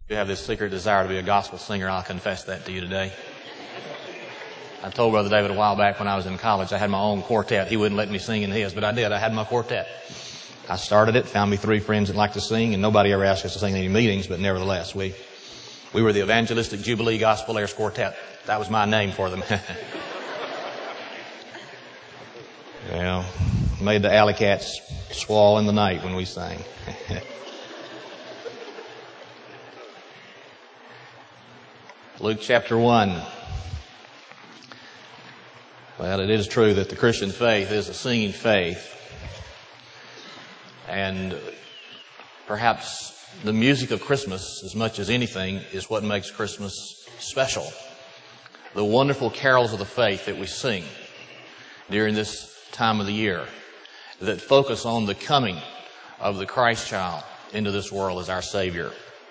You have this secret desire to be a gospel singer. I'll confess that to you today. I told Brother David a while back when I was in college, I had my own quartet. He wouldn't let me sing in his, but I did. I had my quartet. I started it, found me 3 friends that liked to sing, and nobody ever asked us to sing in any meetings, but nevertheless, we were the Evangelistic Jubilee Gospel Airs Quartet. That was my name for them. Well, made the alley cats squall in the night when we sang. Luke chapter 1. Well, it is true that the Christian faith is a singing faith. And perhaps the music of Christmas, as much as anything, is what makes Christmas special. The wonderful carols of the faith that we sing during this time of the year that focus on the coming of the Christ child into this world as our Savior.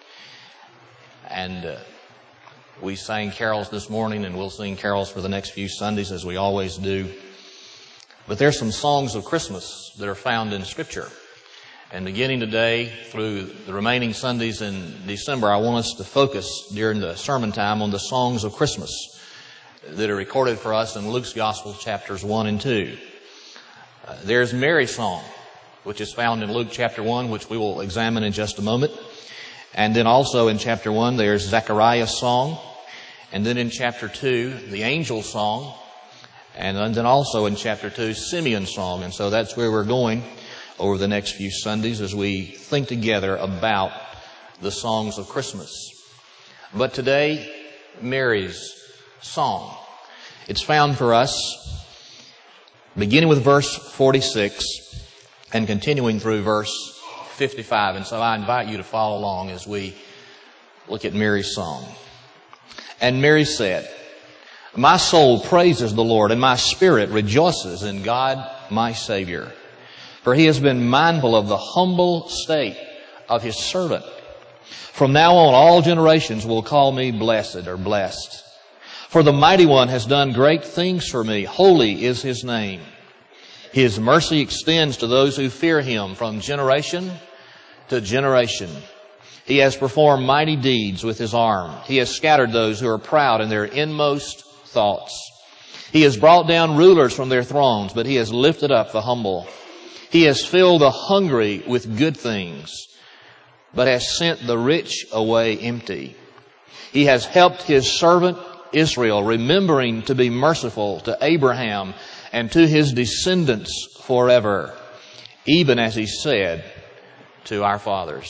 And we sang carols this morning, and we'll sing carols for the next few Sundays as we always do. But there's some songs of Christmas that are found in Scripture. And beginning today through the remaining Sundays in December, I want us to focus during the sermon time on the songs of Christmas that are recorded for us in Luke's Gospel, chapters 1 and 2. There's Mary's song, which is found in Luke chapter 1, which we will examine in just a moment. And then also in chapter 1, there's Zechariah's song. And then in chapter 2, the angel's song. And then also in chapter 2, Simeon's song. And so that's where we're going over the next few Sundays as we think together about the songs of Christmas. But today, Mary's song. It's found for us beginning with verse 46 and continuing through verse 55. And so I invite you to follow along as we look at Mary's song. And Mary said, "My soul praises the Lord, and my spirit rejoices in God my Savior. For he has been mindful of the humble state of his servant. From now on, all generations will call me blessed or blessed. For the Mighty One has done great things for me. Holy is his name. His mercy extends to those who fear him from generation to generation. He has performed mighty deeds with his arm. He has scattered those who are proud in their inmost thoughts. He has brought down rulers from their thrones, but he has lifted up the humble. He has filled the hungry with good things, but has sent the rich away empty. He has helped his servant Israel, remembering to be merciful to Abraham and to his descendants forever, even as he said to our fathers."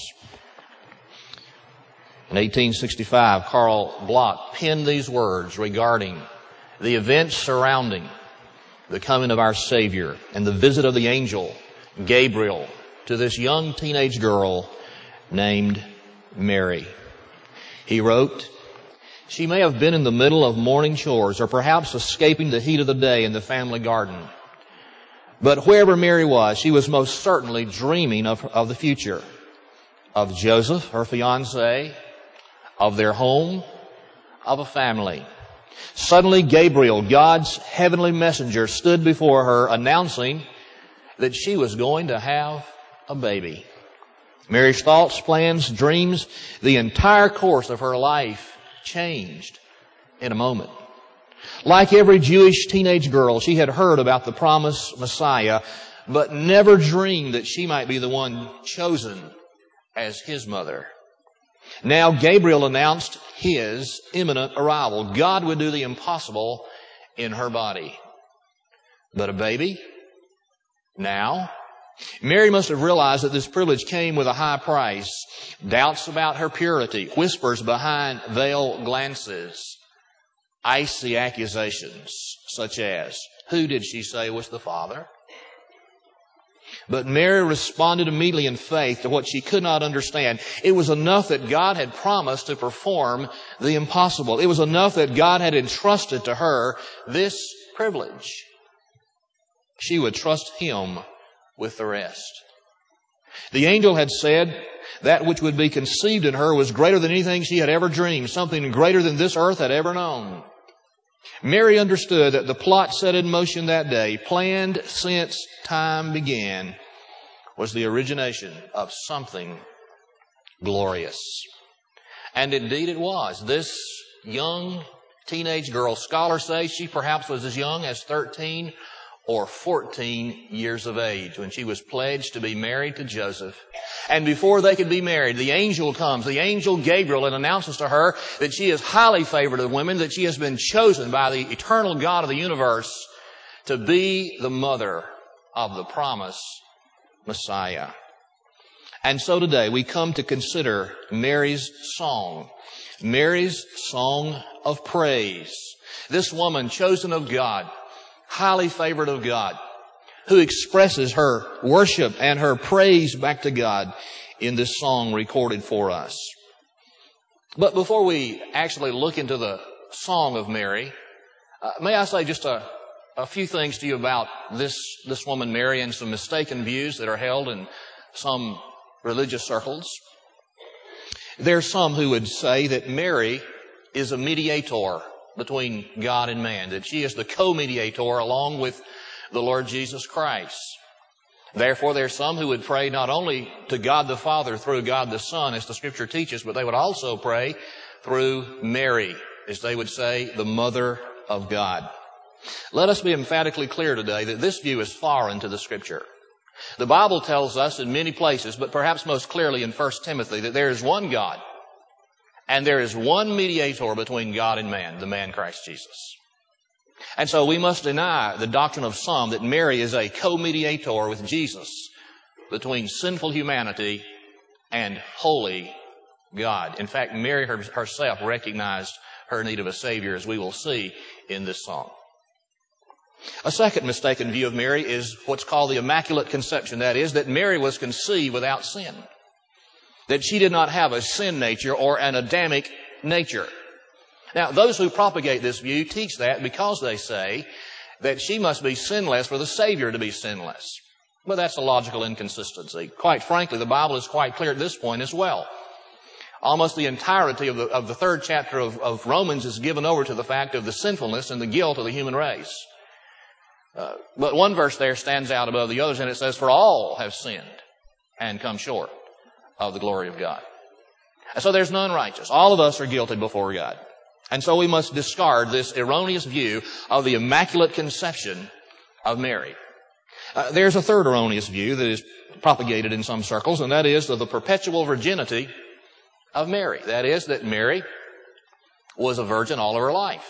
In 1865, Karl Bloch penned these words regarding the events surrounding the coming of our Savior and the visit of the angel Gabriel to this young teenage girl named Mary. He wrote, "She may have been in the middle of morning chores or perhaps escaping the heat of the day in the family garden. But wherever Mary was, she was most certainly dreaming of the future, of Joseph, her fiancé, of their home, of a family. Suddenly Gabriel, God's heavenly messenger, stood before her announcing that she was going to have a baby. Mary's thoughts, plans, dreams, the entire course of her life changed in a moment. Like every Jewish teenage girl, she had heard about the promised Messiah, but never dreamed that she might be the one chosen as his mother. Now Gabriel announced his imminent arrival. God would do the impossible in her body. But a baby? Now? Mary must have realized that this privilege came with a high price. Doubts about her purity, whispers behind veiled glances, icy accusations such as, who did she say was the father? But Mary responded immediately in faith to what she could not understand. It was enough that God had promised to perform the impossible. It was enough that God had entrusted to her this privilege. She would trust him with the rest. The angel had said that which would be conceived in her was greater than anything she had ever dreamed, something greater than this earth had ever known. Mary understood that the plot set in motion that day, planned since time began, was the origination of something glorious. And indeed it was. This young teenage girl, scholars say she perhaps was as young as 13 or 14 years of age when she was pledged to be married to Joseph. And before they could be married, the angel comes, the angel Gabriel, and announces to her that she is highly favored of women, that she has been chosen by the eternal God of the universe to be the mother of the promised Messiah. And so today we come to consider Mary's song of praise. This woman chosen of God, highly favored of God, who expresses her worship and her praise back to God in this song recorded for us. But before we actually look into the song of Mary, may I say just a few things to you about this woman Mary and some mistaken views that are held in some religious circles. There are some who would say that Mary is a mediator between God and man, that she is the co-mediator along with the Lord Jesus Christ. Therefore, there are some who would pray not only to God the Father through God the Son, as the Scripture teaches, but they would also pray through Mary, as they would say, the Mother of God. Let us be emphatically clear today that this view is foreign to the Scripture. The Bible tells us in many places, but perhaps most clearly in 1 Timothy, that there is one God, and there is one mediator between God and man, the man Christ Jesus. And so we must deny the doctrine of some that Mary is a co-mediator with Jesus between sinful humanity and holy God. In fact, Mary herself recognized her need of a Savior, as we will see in this song. A second mistaken view of Mary is what's called the Immaculate Conception. That is, that Mary was conceived without sin, that she did not have a sin nature or an Adamic nature. Now, those who propagate this view teach that because they say that she must be sinless for the Savior to be sinless. But that's a logical inconsistency. Quite frankly, the Bible is quite clear at this point as well. Almost the entirety of the third chapter of Romans is given over to the fact of the sinfulness and the guilt of the human race. But one verse there stands out above the others, and it says, "For all have sinned and come short of the glory of God." And so there's none righteous. All of us are guilty before God. And so we must discard this erroneous view of the Immaculate Conception of Mary. There's a third erroneous view that is propagated in some circles, and that is of the perpetual virginity of Mary. That is, that Mary was a virgin all of her life.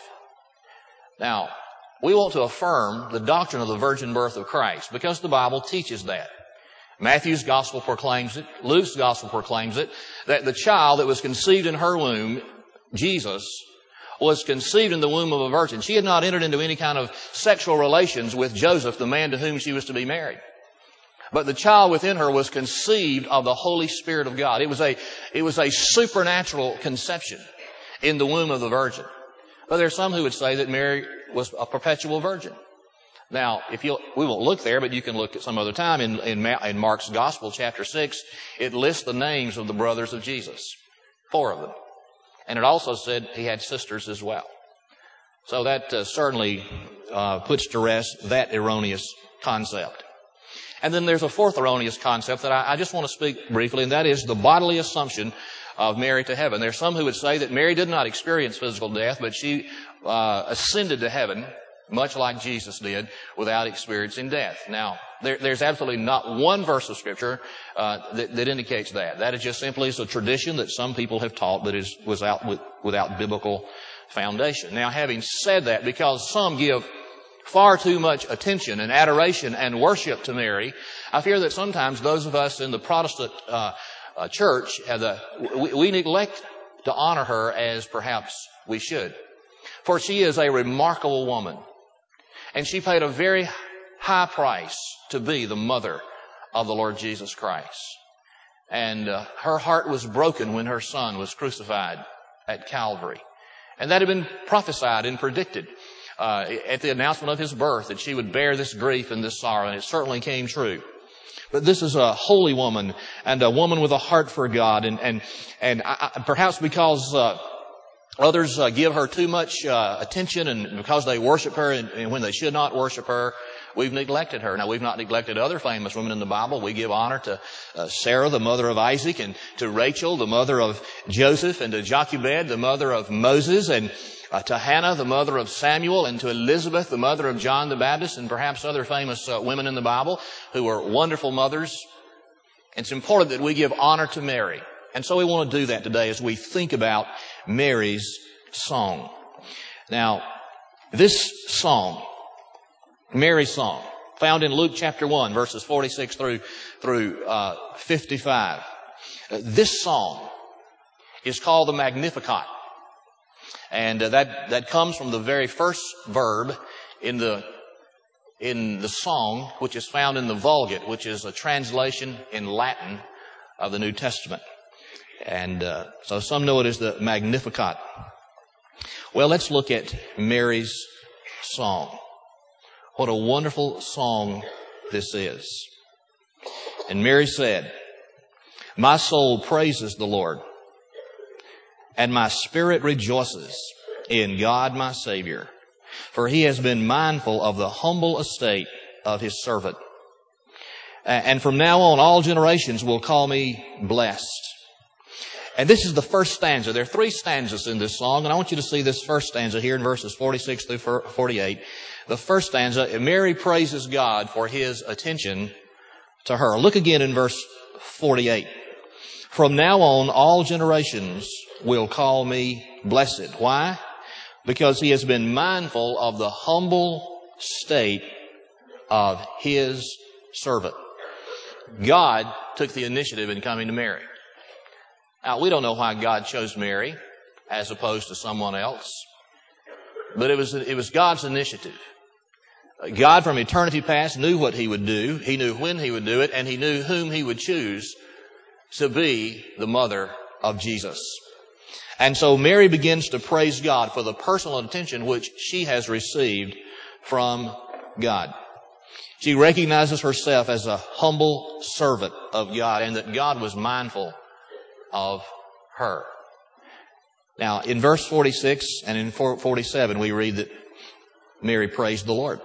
Now, we want to affirm the doctrine of the virgin birth of Christ because the Bible teaches that. Matthew's gospel proclaims it. Luke's gospel proclaims it, that the child that was conceived in her womb, Jesus, was conceived in the womb of a virgin. She had not entered into any kind of sexual relations with Joseph, the man to whom she was to be married. But the child within her was conceived of the Holy Spirit of God. It was a supernatural conception in the womb of the virgin. But there are some who would say that Mary was a perpetual virgin. Now, we won't look there, but you can look at some other time in Mark's Gospel, chapter 6. It lists the names of the brothers of Jesus, 4 of them. And it also said he had sisters as well. So that certainly puts to rest that erroneous concept. And then there's a fourth erroneous concept that I just want to speak briefly, and that is the bodily assumption of Mary to heaven. There's some who would say that Mary did not experience physical death, but she ascended to heaven, much like Jesus did, without experiencing death. Now, there's absolutely not one verse of Scripture that indicates that. That is just simply a tradition that some people have taught that is without biblical foundation. Now, having said that, because some give far too much attention and adoration and worship to Mary, I fear that sometimes those of us in the Protestant church, we neglect to honor her as perhaps we should. For she is a remarkable woman, and she paid a very high price to be the mother of the Lord Jesus Christ. And her heart was broken when her son was crucified at Calvary. And that had been prophesied and predicted at the announcement of his birth, that she would bear this grief and this sorrow, and it certainly came true. But this is a holy woman and a woman with a heart for God, and perhaps because others give her too much attention, and because they worship her and when they should not worship her, we've neglected her. Now, we've not neglected other famous women in the Bible. We give honor to Sarah, the mother of Isaac, and to Rachel, the mother of Joseph, and to Jochebed, the mother of Moses, and to Hannah, the mother of Samuel, and to Elizabeth, the mother of John the Baptist, and perhaps other famous women in the Bible who were wonderful mothers. It's important that we give honor to Mary. And so we want to do that today as we think about Mary's song. Now, this song, Mary's song, found in Luke chapter 1, verses 46 through 55. This song is called the Magnificat. And that comes from the very first verb in the song, which is found in the Vulgate, which is a translation in Latin of the New Testament. And so some know it as the Magnificat. Well, let's look at Mary's song. What a wonderful song this is. And Mary said, "My soul praises the Lord, and my spirit rejoices in God my Savior, for he has been mindful of the humble estate of his servant. And from now on, all generations will call me blessed." And this is the first stanza. There are 3 stanzas in this song, and I want you to see this first stanza here in verses 46 through 48. The first stanza, Mary praises God for his attention to her. Look again in verse 48. "From now on, all generations will call me blessed." Why? Because he has been mindful of the humble state of his servant. God took the initiative in coming to Mary. Now, we don't know why God chose Mary as opposed to someone else, but it was God's initiative. God from eternity past knew what he would do. He knew when he would do it, and he knew whom he would choose to be the mother of Jesus. And so Mary begins to praise God for the personal attention which she has received from God. She recognizes herself as a humble servant of God, and that God was mindful of her. Now, in verse 46 and in 47, we read that Mary praised the Lord.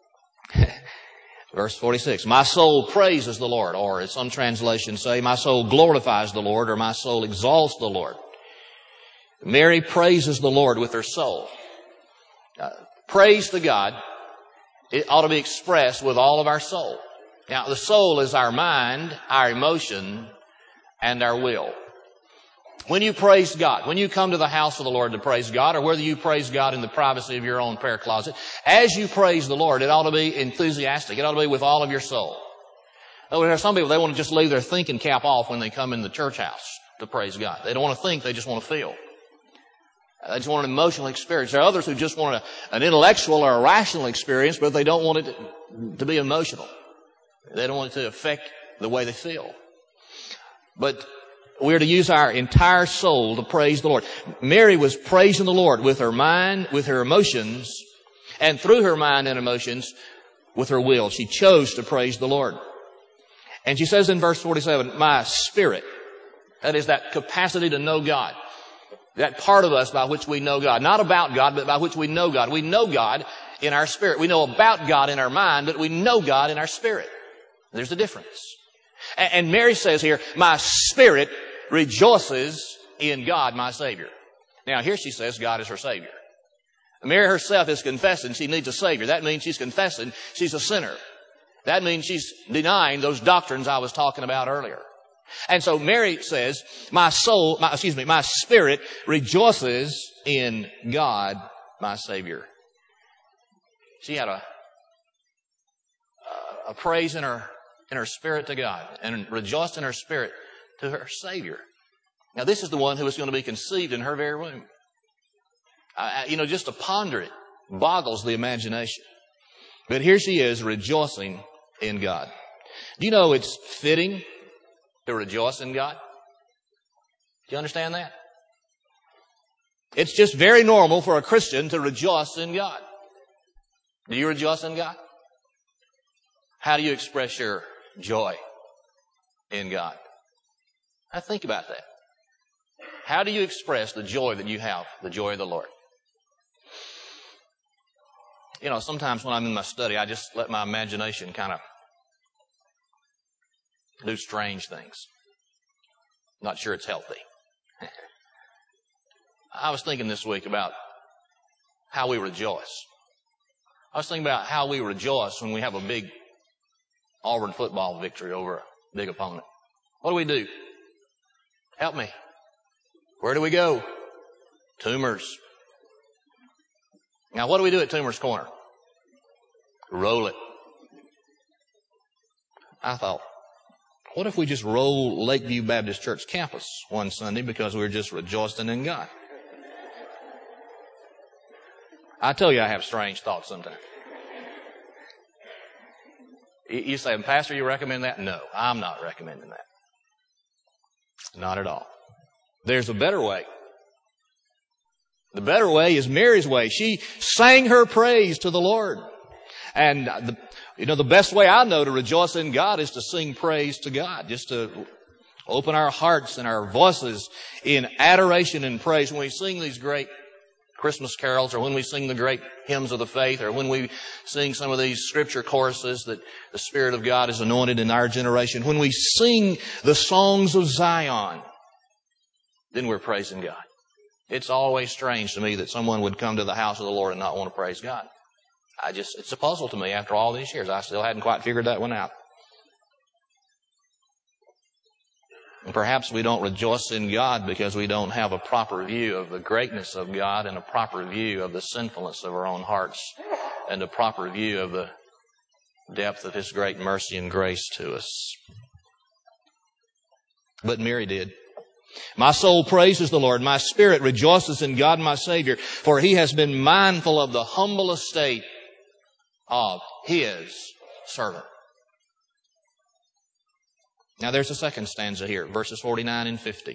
Verse 46, "My soul praises the Lord," or as some translations say, "My soul glorifies the Lord," or "My soul exalts the Lord." Mary praises the Lord with her soul. Praise to God, it ought to be expressed with all of our soul. Now, the soul is our mind, our emotion, and our will. When you praise God, when you come to the house of the Lord to praise God, or whether you praise God in the privacy of your own prayer closet, as you praise the Lord, it ought to be enthusiastic. It ought to be with all of your soul. There are some people, they want to just leave their thinking cap off when they come in the church house to praise God. They don't want to think, they just want to feel. They just want an emotional experience. There are others who just want an intellectual or a rational experience, but they don't want it to be emotional. They don't want it to affect the way they feel. But we're to use our entire soul to praise the Lord. Mary was praising the Lord with her mind, with her emotions, and through her mind and emotions, with her will. She chose to praise the Lord. And she says in verse 47, "My spirit," that is that capacity to know God. That part of us by which we know God. Not about God, but by which we know God. We know God in our spirit. We know about God in our mind, but we know God in our spirit. There's a difference. And Mary says here, "My spirit rejoices in God, my Savior." Now, here she says God is her Savior. Mary herself is confessing she needs a Savior. That means she's confessing she's a sinner. That means she's denying those doctrines I was talking about earlier. And so Mary says, my spirit rejoices in God, my Savior. She had a praise in her spirit to God, and rejoiced in her spirit to her Savior. Now, this is the one who is going to be conceived in her very womb. Just to ponder it boggles the imagination. But here she is rejoicing in God. Do you know it's fitting to rejoice in God? Do you understand that? It's just very normal for a Christian to rejoice in God. Do you rejoice in God? How do you express your joy in God? Now think about that. How do you express the joy that you have, the joy of the Lord? You know, sometimes when I'm in my study, I just let my imagination kind of do strange things. Not sure it's healthy. I was thinking this week about how we rejoice. I was thinking about how we rejoice when we have a big Auburn football victory over a big opponent. What do? Help me. Where do we go? Toomer's. Now, what do we do at Toomer's Corner? Roll it. I thought, what if we just roll Lakeview Baptist Church campus one Sunday because we were just rejoicing in God? I tell you, I have strange thoughts sometimes. You say, Pastor, you recommend that? No, I'm not recommending that. Not at all. There's a better way. The better way is Mary's way. She sang her praise to the Lord. And, the best way I know to rejoice in God is to sing praise to God. Just to open our hearts and our voices in adoration and praise. When we sing these great Christmas carols, or when we sing the great hymns of the faith, or when we sing some of these scripture choruses that the Spirit of God is anointed in our generation, when we sing the songs of Zion, then we're praising God. It's always strange to me that someone would come to the house of the Lord and not want to praise God. It's a puzzle to me after all these years. I still hadn't quite figured that one out. And perhaps we don't rejoice in God because we don't have a proper view of the greatness of God and a proper view of the sinfulness of our own hearts and a proper view of the depth of His great mercy and grace to us. But Mary did. My soul praises the Lord. My spirit rejoices in God my Savior, for He has been mindful of the humble estate of His servant. Now there's a second stanza here, verses 49 and 50.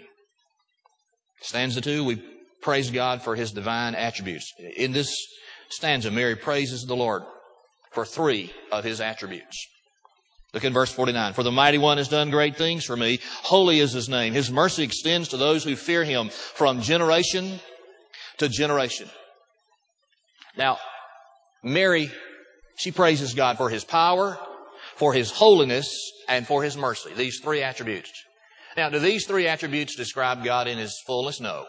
Stanza 2, we praise God for His divine attributes. In this stanza, Mary praises the Lord for 3 of His attributes. Look in verse 49. For the Mighty One has done great things for me. Holy is His name. His mercy extends to those who fear Him from generation to generation. Now, Mary, she praises God for His power, for His holiness, and for His mercy. These 3 attributes. Now, do these 3 attributes describe God in His fullness? No.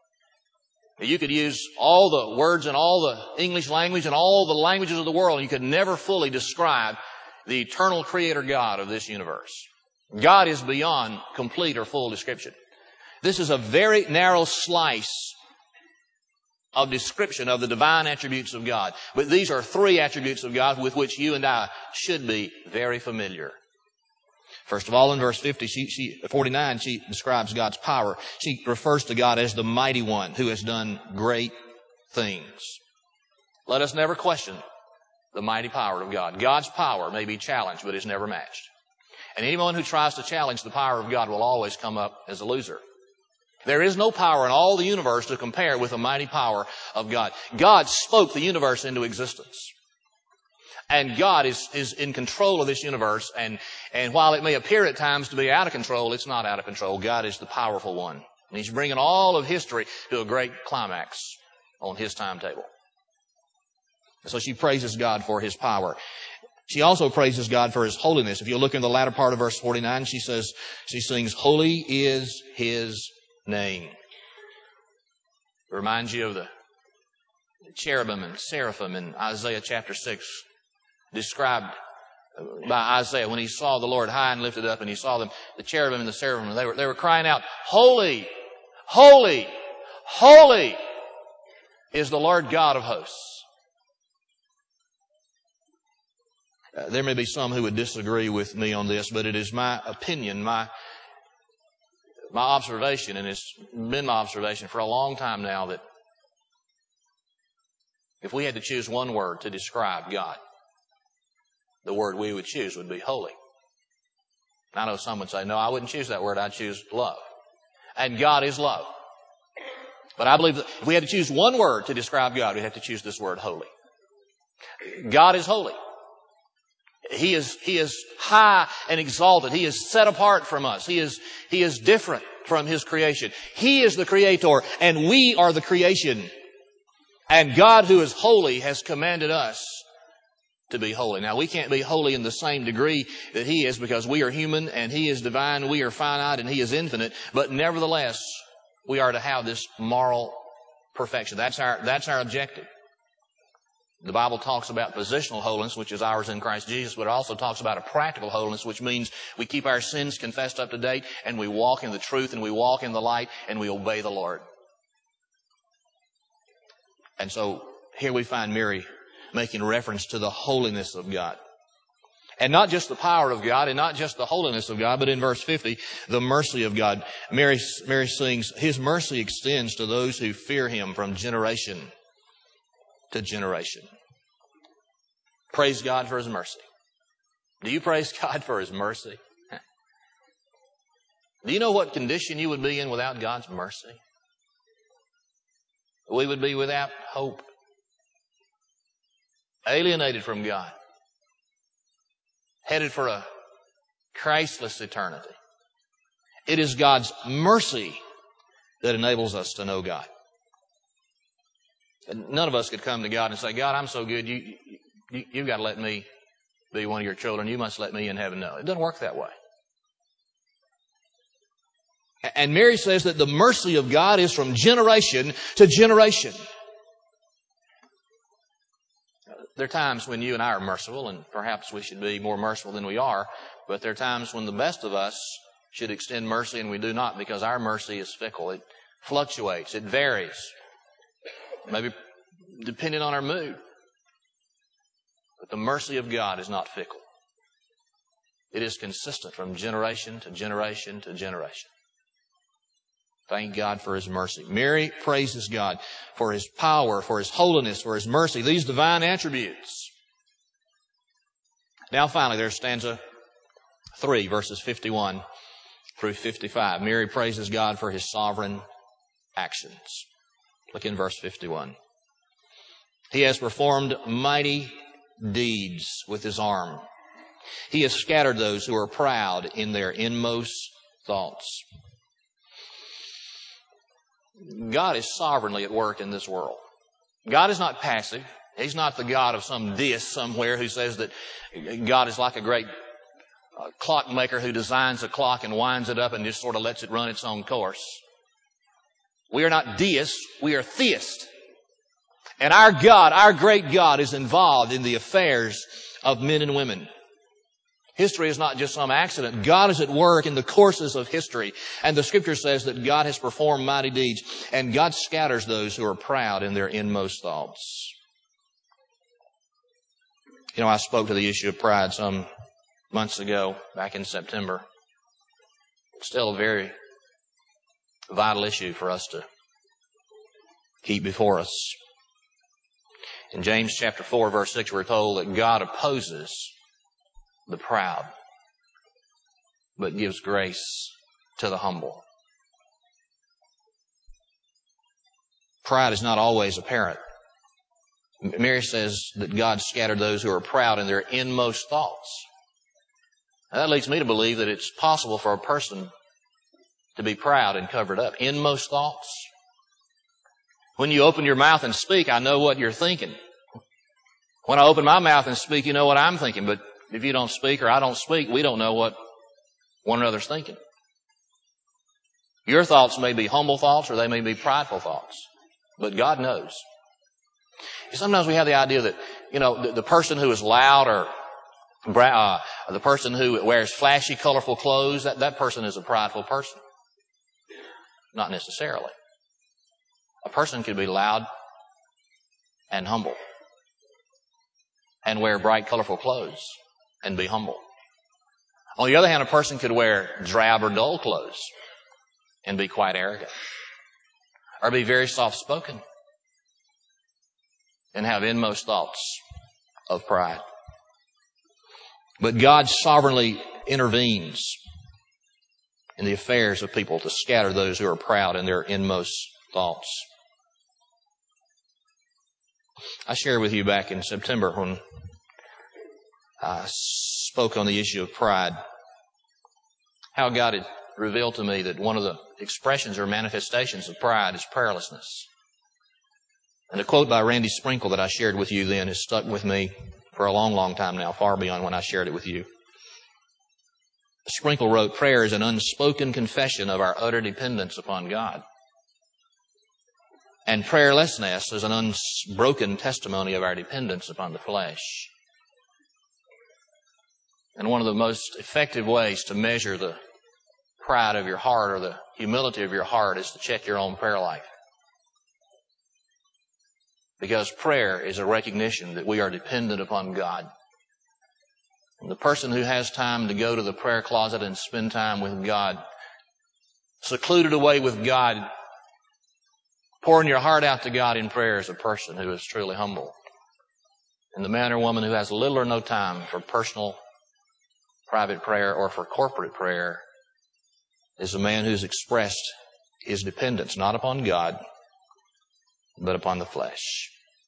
You could use all the words in all the English language and all the languages of the world, and you could never fully describe the eternal creator God of this universe. God is beyond complete or full description. This is a very narrow slice of description of the divine attributes of God. But these are 3 attributes of God with which you and I should be very familiar. First of all, in verse 49, she describes God's power. She refers to God as the Mighty One who has done great things. Let us never question the mighty power of God. God's power may be challenged, but it's never matched. And anyone who tries to challenge the power of God will always come up as a loser. There is no power in all the universe to compare with the mighty power of God. God spoke the universe into existence. And God is in control of this universe. And while it may appear at times to be out of control, it's not out of control. God is the powerful one. And He's bringing all of history to a great climax on His timetable. So she praises God for His power. She also praises God for His holiness. If you look in the latter part of verse 49, she sings, Holy is His name. It reminds you of the cherubim and seraphim in Isaiah chapter 6, described by Isaiah when he saw the Lord high and lifted up, and he saw them, the cherubim and the seraphim, and they were crying out, Holy, holy, holy is the Lord God of hosts. There may be some who would disagree with me on this, but it is my opinion, my observation, and it's been my observation for a long time now, that if we had to choose one word to describe God, the word we would choose would be holy. I know some would say, no, I wouldn't choose that word. I'd choose love. And God is love. But I believe that if we had to choose one word to describe God, we'd have to choose this word, holy. God is holy. He is high and exalted. He is set apart from us. He is different from His creation. He is the creator, and we are the creation. And God, who is holy, has commanded us to be holy. Now, we can't be holy in the same degree that He is, because we are human and He is divine, we are finite, and He is infinite. But nevertheless, we are to have this moral perfection. That's our objective. The Bible talks about positional holiness, which is ours in Christ Jesus, but it also talks about a practical holiness, which means we keep our sins confessed up to date, and we walk in the truth, and we walk in the light, and we obey the Lord. And so here we find Mary making reference to the holiness of God. And not just the power of God, and not just the holiness of God, but in verse 50, the mercy of God. Mary sings, His mercy extends to those who fear Him from generation to generation. Praise God for His mercy. Do you praise God for His mercy? Do you know what condition you would be in without God's mercy? We would be without hope, alienated from God, headed for a Christless eternity. It is God's mercy that enables us to know God. And none of us could come to God and say, God, I'm so good, you've got to let me be one of your children. You must let me in heaven. No, it doesn't work that way. And Mary says that the mercy of God is from generation to generation. There are times when you and I are merciful, and perhaps we should be more merciful than we are, but there are times when the best of us should extend mercy and we do not, because our mercy is fickle. It fluctuates. It varies. Maybe depending on our mood. But the mercy of God is not fickle. It is consistent from generation to generation to generation. Thank God for His mercy. Mary praises God for His power, for His holiness, for His mercy, these divine attributes. Now finally, there's stanza 3, verses 51 through 55. Mary praises God for His sovereign actions. Look in verse 51. He has performed mighty deeds with His arm. He has scattered those who are proud in their inmost thoughts. God is sovereignly at work in this world. God is not passive. He's not the God of some deist somewhere who says that God is like a great clockmaker who designs a clock and winds it up and just sort of lets it run its own course. We are not deists, we are theists. And our God, our great God, is involved in the affairs of men and women. History is not just some accident. God is at work in the courses of history. And the Scripture says that God has performed mighty deeds, and God scatters those who are proud in their inmost thoughts. You know, I spoke to the issue of pride some months ago, back in September. It's still a very vital issue for us to keep before us. In James chapter 4, verse 6, we're told that God opposes the proud, but gives grace to the humble. Pride is not always apparent. Mary says that God scattered those who are proud in their inmost thoughts. Now, that leads me to believe that it's possible for a person to be proud and covered up. Inmost thoughts. When you open your mouth and speak, I know what you're thinking. When I open my mouth and speak, you know what I'm thinking. But if you don't speak or I don't speak, we don't know what one another's thinking. Your thoughts may be humble thoughts or they may be prideful thoughts. But God knows. Sometimes we have the idea that, you know, the person who is loud or the person who wears flashy, colorful clothes, that person is a prideful person. Not necessarily. A person could be loud and humble and wear bright, colorful clothes and be humble. On the other hand, a person could wear drab or dull clothes and be quite arrogant, or be very soft-spoken and have inmost thoughts of pride. But God sovereignly intervenes in the affairs of people to scatter those who are proud in their inmost thoughts. I shared with you back in September when I spoke on the issue of pride, how God had revealed to me that one of the expressions or manifestations of pride is prayerlessness. And a quote by Randy Sprinkle that I shared with you then has stuck with me for a long, long time now, far beyond when I shared it with you. Sprinkle wrote, "Prayer is an unspoken confession of our utter dependence upon God. And prayerlessness is an unbroken testimony of our dependence upon the flesh." And one of the most effective ways to measure the pride of your heart or the humility of your heart is to check your own prayer life. Because prayer is a recognition that we are dependent upon God. And the person who has time to go to the prayer closet and spend time with God, secluded away with God, pouring your heart out to God in prayer, is a person who is truly humble. And the man or woman who has little or no time for personal, private prayer or for corporate prayer is a man who's expressed his dependence not upon God, but upon the flesh.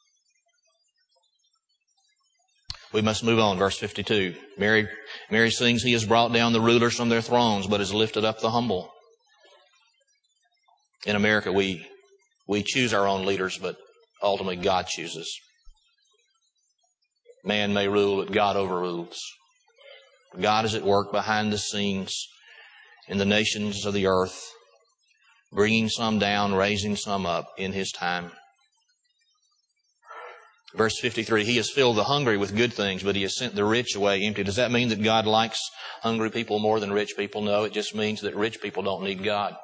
We must move on. Verse 52. Mary sings, "He has brought down the rulers from their thrones, but has lifted up the humble." In America, we choose our own leaders, but ultimately God chooses. Man may rule, but God overrules. God is at work behind the scenes in the nations of the earth, bringing some down, raising some up in His time. Verse 53, "He has filled the hungry with good things, but He has sent the rich away empty." Does that mean that God likes hungry people more than rich people? No, it just means that rich people don't need God.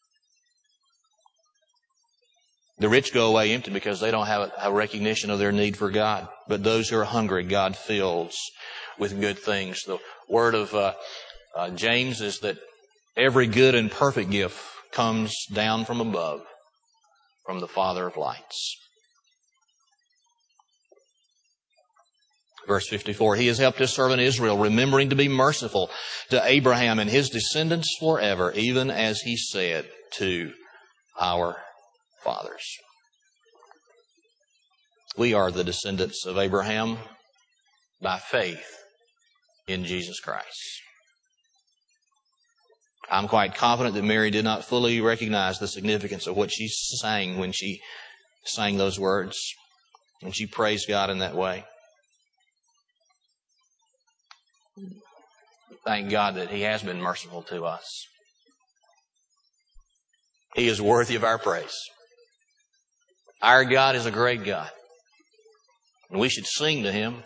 The rich go away empty because they don't have a recognition of their need for God. But those who are hungry, God fills with good things. The word of James is that every good and perfect gift comes down from above, from the Father of lights. Verse 54, "He has helped His servant Israel, remembering to be merciful to Abraham and his descendants forever, even as He said to our fathers." We are the descendants of Abraham by faith in Jesus Christ. I'm quite confident that Mary did not fully recognize the significance of what she sang when she sang those words, when she praised God in that way. Thank God that He has been merciful to us. He is worthy of our praise. Our God is a great God. And we should sing to Him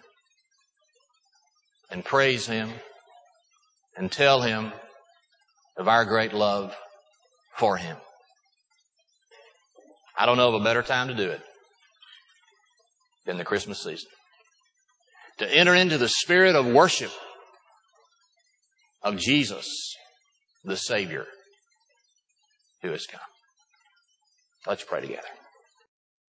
and praise Him and tell Him of our great love for Him. I don't know of a better time to do it than the Christmas season. To enter into the spirit of worship of Jesus, the Savior, who has come. Let's pray together.